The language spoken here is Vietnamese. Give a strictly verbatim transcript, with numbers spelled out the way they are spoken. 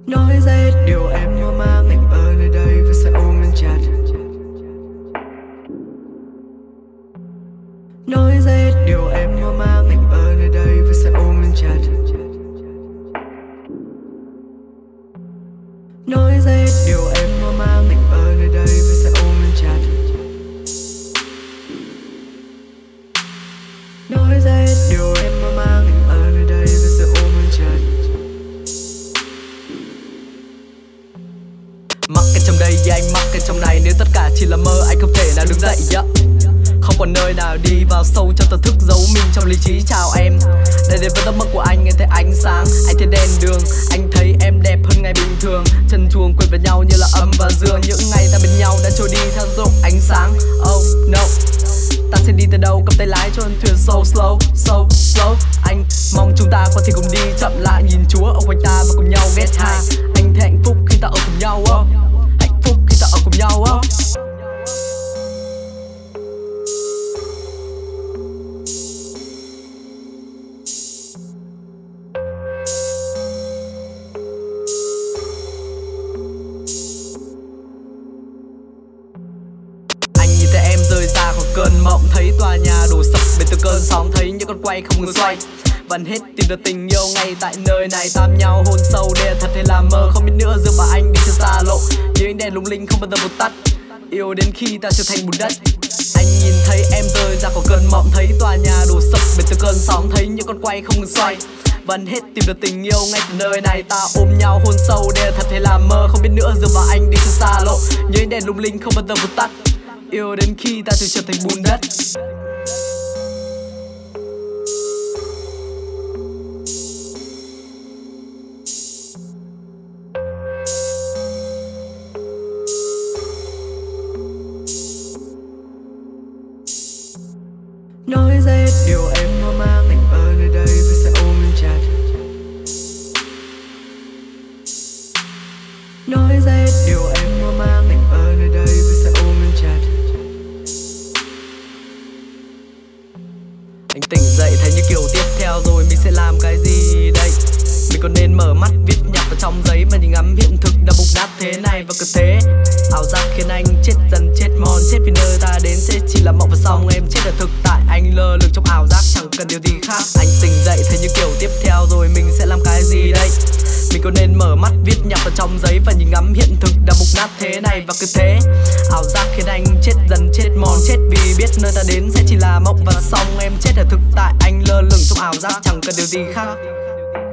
Nói ra hết điều em mơ mang, anh ở nơi đây và sẽ ôm em chặt. Nói ra hết điều em mơ mang, anh ở nơi đây và sẽ ôm em chặt. Nói ra hết điều em mơ mang, anh ở nơi đây và sẽ ôm em chặt. Nói ra hết điều em mơ mang, anh ở nơi đây và sẽ ôm em chặt. Mắc cái trong đây, yeah, anh mắc cái trong này. Nếu tất cả chỉ là mơ, anh không thể nào đứng dậy, yeah. Không còn nơi nào đi vào sâu trong tâm thức, giấu mình trong lý trí. Chào em, đây đến với giấc mơ của anh. Anh thấy ánh sáng, anh thấy đèn đường. Anh thấy em đẹp hơn ngày bình thường. Chân chuông quên với nhau như là âm và dương. Những ngày ta bên nhau đã trôi đi theo rộng ánh sáng. Oh no, ta sẽ đi tới đâu, cầm tay lái cho thuyền so slow, so slow. Anh mong chúng ta có thể cùng đi chậm lại, nhìn Chúa ở quanh ta và cùng nhau get high. Anh thấy hạnh phúc khi ta ở cùng nhau, oh. Hạnh phúc khi ta ở cùng nhau, oh. Rơi ra khỏi cơn mộng, thấy tòa nhà đổ sập bên từ cơn sóng, thấy những con quay không ngừng xoay. Vẫn hết tìm được tình yêu ngay tại nơi này, tam nhau hôn sâu đây là thật hay là mơ. Không biết nữa dựa vào anh đi trên xa lộ, những ánh đèn lung linh không bao giờ vụt tắt. Yêu đến khi ta trở thành bùn đất. Anh nhìn thấy em rơi ra khỏi cơn mộng, thấy tòa nhà đổ sập bên từ cơn sóng, thấy những con quay không ngừng xoay. Vẫn hết tìm được tình yêu ngay từ nơi này, ta ôm nhau hôn sâu đây là thật hay là mơ. Không biết nữa dựa vào anh đi trên xa lộ, những ánh đèn lung linh không bao giờ vụt tắt. Yêu đến khi ta tự trở thành bùn đất. Nói ra hết điều em mơ mang, anh ở nơi đây và sẽ ôm em chặt. Nói ra hết điều em mơ mang, anh ở nơi đây và sẽ ôm em chặt. Anh tỉnh dậy thấy như kiểu tiếp theo rồi mình sẽ làm cái gì đây? Mình còn nên mở mắt viết nhạc vào trong giấy mà nhìn ngắm hiện thực đã bục nát thế này và cứ thế. Ảo giác khiến anh chết dần chết mòn, chết vì nơi ta đến sẽ chỉ là mộng và xong em chết ở thực tại. Anh lơ lửng trong ảo giác chẳng cần điều gì khác. Anh tỉnh dậy thấy như kiểu tiếp theo rồi mình sẽ làm cái gì đây? Mình có nên mở mắt viết nhạc vào trong giấy và nhìn ngắm hiện thực đã mục nát thế này và cứ thế. Ảo giác khiến anh chết dần chết mòn, chết vì biết nơi ta đến sẽ chỉ là mộng và xong em chết ở thực tại. Anh lơ lửng trong ảo giác chẳng cần điều gì khác.